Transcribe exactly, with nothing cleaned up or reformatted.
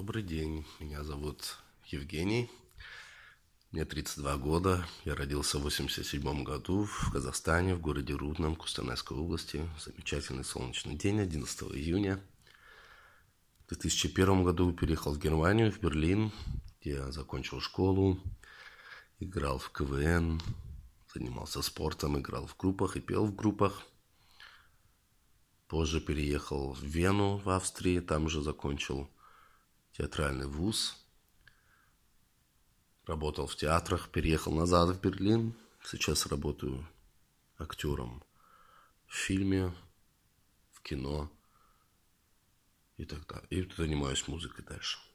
Добрый день, меня зовут Евгений, мне тридцать два года, я родился в восемьдесят седьмом году в Казахстане, в городе Рудном, Костанайской области. Замечательный солнечный день, одиннадцатого июня. В две тысячи первом году переехал в Германию, в Берлин, где я закончил школу, играл в ка вэ эн, занимался спортом, играл в группах и пел в группах. Позже переехал в Вену, в Австрии, там же закончил театральный вуз, работал в театрах, переехал назад в Берлин. Сейчас работаю актером в фильме, в кино и так далее. И занимаюсь музыкой дальше.